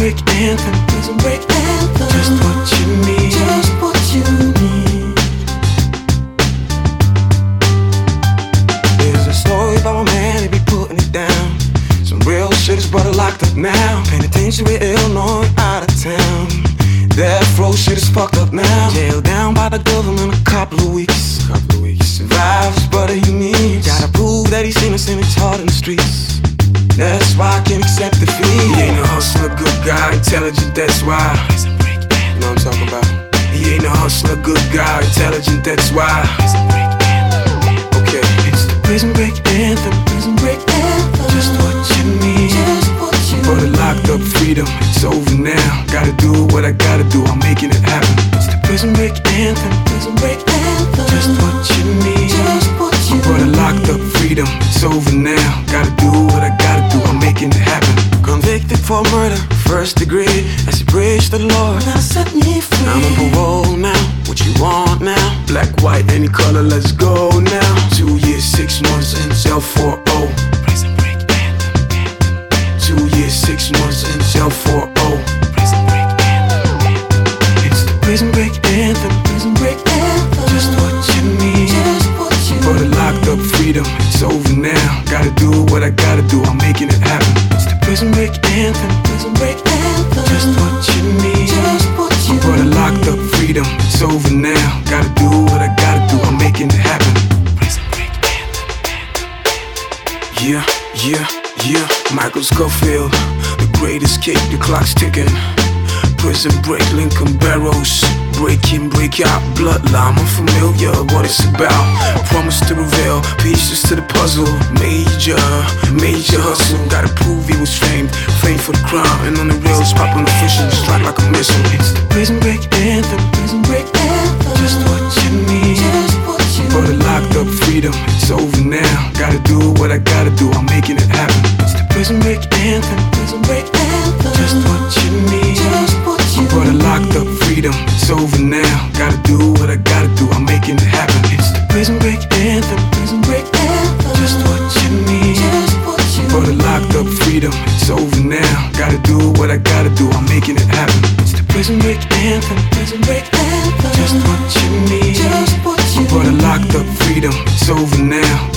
break anthem. Prison break anthem. Just what you need. Just what you need. There's a story about my man, he be putting it down. Some real shit, his brother locked up now. Penitentiary, Illinois, out of town. Death row shit is fucked up now. Jailed down by the government a couple of weeks. Survive his brother he needs. Gotta prove that he's innocent, it's hard in the streets. That's why I can't accept defeat. He ain't a hustler, good guy, intelligent, that's why. You know what I'm talking about? He ain't a hustler, good guy, intelligent, that's why. Okay, it's the prison break anthem. Prison break anthem. Just what you need. Just what you Brother locked up, freedom, it's over now. Gotta do what I gotta do, I'm making it happen. It's the prison break anthem. Prison break anthem. Just what you need. Just what you Brother locked up, freedom, it's over now. Gotta do what I gotta do, I'm making it happen. Convicted for murder, first degree. As he praised the Lord, now set me free. I'm on parole now, what you want now? Black, white, any color, let's go now. 2 years, 6 months in cell for Prison break anthem. 2 years, 6 months in cell for Prison break anthem. It's the prison break anthem. Prison break anthem. Just what you need. Just what you Brother locked up, freedom, it's over now. Gotta do what I gotta do, I'm making it happen. It's the prison break anthem. Prison break anthem. Just what you need. Just what you Brother locked up, freedom, it's over now. Gotta do what I gotta do, I'm making it happen. Prison break anthem. Yeah, yeah, yeah. Michael Scofield, the great escape, the clock's ticking. Prison break, Lincoln Barrows. Break in, break out, bloodline, I'm familiar what it's about. Promise to reveal pieces to the puzzle. Major, major hustle. Gotta prove he was famed for the crown. And on the rails, popping the fishing, strike like a missile. It's the prison break anthem. Prison break anthem. Just what you need. Just what you Brother locked up, freedom, it's over now. Gotta do what I gotta do, I'm making it happen. It's the prison break anthem. Prison break anthem. Just what you need. Just what you Brother locked up, freedom, it's over now. Gotta do what I gotta do, I'm making it happen. It's the prison break anthem. Prison break anthem. Just what you need. Just what you Brother locked up, freedom, it's over now. Gotta do what I gotta do, I'm making it happen. It's the prison break anthem. Prison break anthem. Just what you need. Just what you Brother locked up, freedom, it's over now.